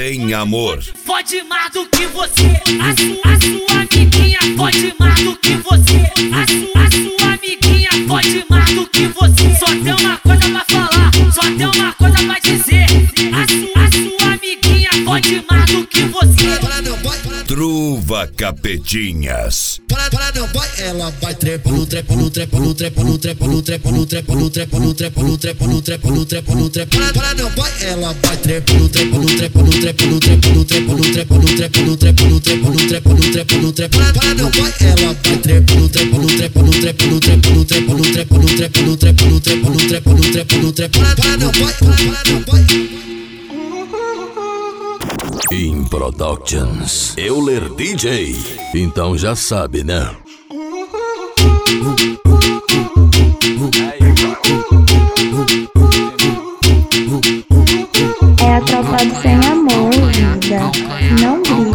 sem amor. Fode mais do que você, a sua amiguinha fode mais do que você, a sua amiguinha fode mais do que você. Só tem uma coisa pra falar, só tem uma coisa pra dizer, a sua amiguinha fode mais do que você. Truva Capetinhas. Para meu pai, ela vai trepa no trepa no trepa no trepa no trepa no trepa no trepa no trepa no trepa no trepa no trepa no trepa no trepa. Para meu pai, ela vai trepa no trepa no trepa no trepa no trepa no trepa no trepa no trepa no trepa no trepa no trepa no trepa no trepa. Para meu pai, ela vai trepa no trepa no trepa no trepa no trepa no trepa no trepa no trepa no trepa no trepa no trepa no trepa no trepa. Para meu pai, para meu pai. In Productions, Euler DJ. Então já sabe, né? É a tropa do sem amor, vida. Não grita.